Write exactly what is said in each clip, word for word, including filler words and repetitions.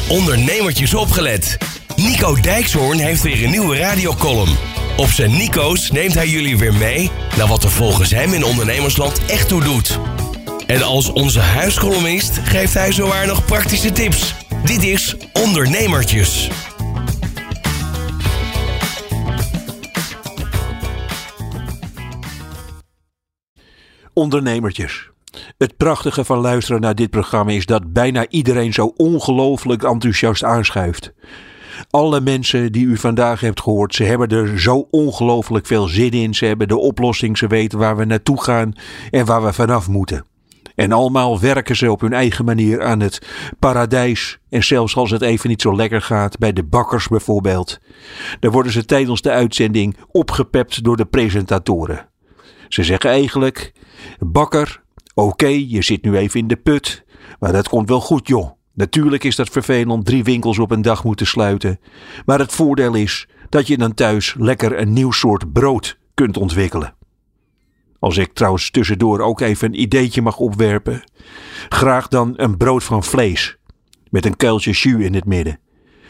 ondernemertjes opgelet. Nico Dijkshoorn heeft weer een nieuwe radiocolumn. Op zijn Nico's neemt hij jullie weer mee naar wat er volgens hem in ondernemersland echt toe doet. En als onze huiscolumnist geeft hij zowaar nog praktische tips. Dit is Ondernemertjes. Ondernemertjes. Het prachtige van luisteren naar dit programma is dat bijna iedereen zo ongelooflijk enthousiast aanschuift. Alle mensen die u vandaag hebt gehoord, ze hebben er zo ongelooflijk veel zin in. Ze hebben de oplossing, ze weten waar we naartoe gaan en waar we vanaf moeten. En allemaal werken ze op hun eigen manier aan het paradijs. En zelfs als het even niet zo lekker gaat, bij de bakkers bijvoorbeeld. Dan worden ze tijdens de uitzending opgepept door de presentatoren. Ze zeggen eigenlijk: bakker, oké, okay, je zit nu even in de put, maar dat komt wel goed joh. Natuurlijk is dat vervelend drie winkels op een dag moeten sluiten. Maar het voordeel is dat je dan thuis lekker een nieuw soort brood kunt ontwikkelen. Als ik trouwens tussendoor ook even een ideetje mag opwerpen. Graag dan een brood van vlees. Met een kuiltje jus in het midden.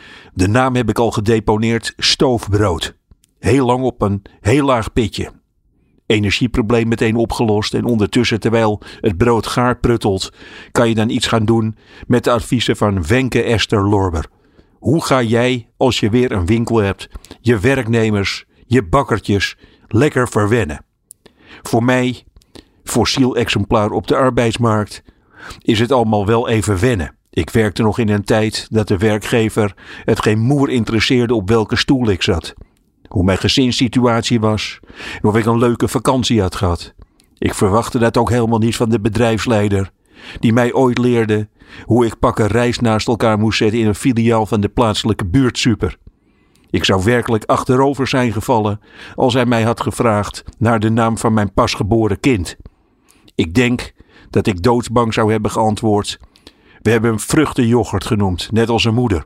De naam heb ik al gedeponeerd: stoofbrood. Heel lang op een heel laag pitje. Energieprobleem meteen opgelost en ondertussen terwijl het brood gaar pruttelt, kan je dan iets gaan doen met de adviezen van Wenke Esther Lorber. Hoe ga jij, als je weer een winkel hebt, je werknemers, je bakkertjes lekker verwennen? Voor mij, fossiel exemplaar op de arbeidsmarkt, is het allemaal wel even wennen. Ik werkte nog in een tijd dat de werkgever het geen moer interesseerde op welke stoel ik zat. Hoe mijn gezinssituatie was en of ik een leuke vakantie had gehad. Ik verwachtte dat ook helemaal niet van de bedrijfsleider, die mij ooit leerde hoe ik pakken rijst naast elkaar moest zetten in een filiaal van de plaatselijke buurtsuper. Ik zou werkelijk achterover zijn gevallen als hij mij had gevraagd naar de naam van mijn pasgeboren kind. Ik denk dat ik doodsbang zou hebben geantwoord: we hebben hem vruchtenyoghurt genoemd, net als een moeder.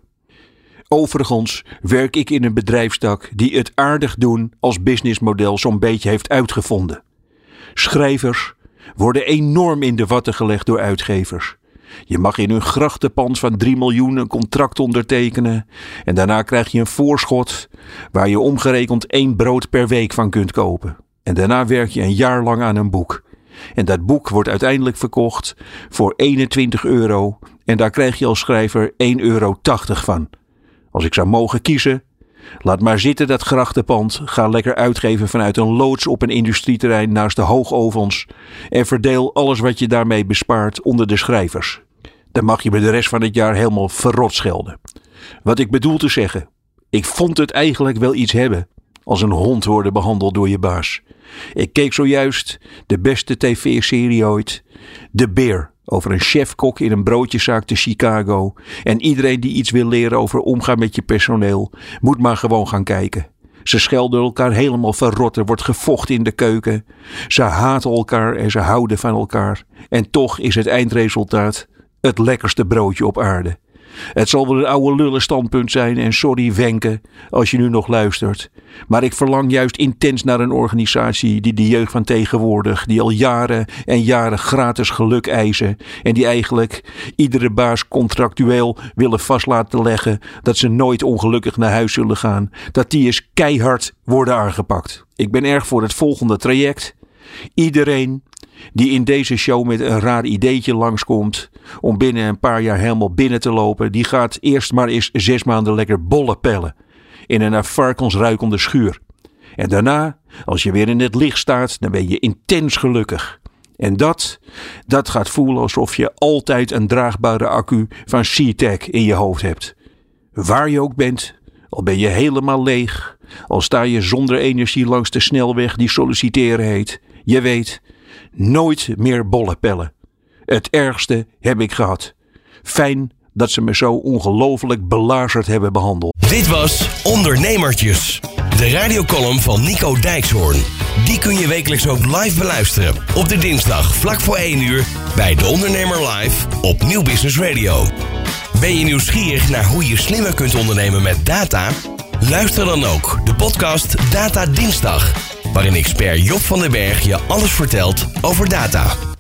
Overigens werk ik in een bedrijfstak die het aardig doen als businessmodel zo'n beetje heeft uitgevonden. Schrijvers worden enorm in de watten gelegd door uitgevers. Je mag in hun grachtenpand van drie miljoen een contract ondertekenen en daarna krijg je een voorschot waar je omgerekend één brood per week van kunt kopen. En daarna werk je een jaar lang aan een boek. En dat boek wordt uiteindelijk verkocht voor eenentwintig euro en daar krijg je als schrijver één euro tachtig van. Als ik zou mogen kiezen, laat maar zitten dat grachtenpand, ga lekker uitgeven vanuit een loods op een industrieterrein naast de hoogovens en verdeel alles wat je daarmee bespaart onder de schrijvers. Dan mag je me de rest van het jaar helemaal verrot schelden. Wat ik bedoel te zeggen, ik vond het eigenlijk wel iets hebben als een hond worden behandeld door je baas. Ik keek zojuist de beste tv-serie ooit, De Beer. Over een chefkok in een broodjeszaak te Chicago. En iedereen die iets wil leren over omgaan met je personeel, moet maar gewoon gaan kijken. Ze schelden elkaar helemaal verrot, er wordt gevochten in de keuken. Ze haten elkaar en ze houden van elkaar. En toch is het eindresultaat het lekkerste broodje op aarde. Het zal wel een oude lullen standpunt zijn en sorry Wenke als je nu nog luistert. Maar ik verlang juist intens naar een organisatie die de jeugd van tegenwoordig, die al jaren en jaren gratis geluk eisen en die eigenlijk iedere baas contractueel willen vast laten leggen dat ze nooit ongelukkig naar huis zullen gaan, dat die eens keihard worden aangepakt. Ik ben erg voor het volgende traject. Iedereen die in deze show met een raar ideetje langskomt om binnen een paar jaar helemaal binnen te lopen, die gaat eerst maar eens zes maanden lekker bollen pellen in een naar varkens ruikende schuur. En daarna, als je weer in het licht staat, dan ben je intens gelukkig. En dat, dat gaat voelen alsof je altijd een draagbare accu van SeaTac in je hoofd hebt. Waar je ook bent, al ben je helemaal leeg, al sta je zonder energie langs de snelweg die solliciteren heet, je weet, nooit meer bollen pellen. Het ergste heb ik gehad. Fijn dat ze me zo ongelooflijk belazerd hebben behandeld. Dit was Ondernemertjes, de radiocolumn van Nico Dijkshoorn. Die kun je wekelijks ook live beluisteren op de dinsdag vlak voor één uur bij De Ondernemer Live op Nieuw Business Radio. Ben je nieuwsgierig naar hoe je slimmer kunt ondernemen met data? Luister dan ook de podcast Data Dinsdag, waarin expert Job van den Berg je alles vertelt over data.